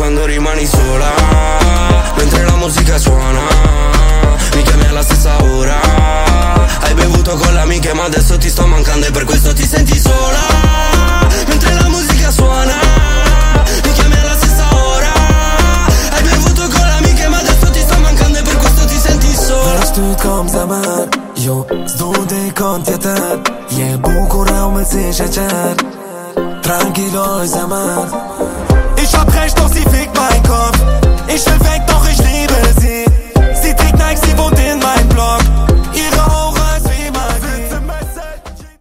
quando rimani sola, mentre la musica suona, mi chiami alla stessa ora. Hai bevuto con le amiche ma adesso ti sto mancando e per questo ti senti sola, mentre la musica suona, mi chiami alla stessa ora. Hai bevuto con le amiche ma adesso ti sto mancando e per questo ti senti sola. Vazhdu t'kom zemër, jo s'du t'i kom tjetër. Je bukur e u me si sheqer, tranquilo zemër.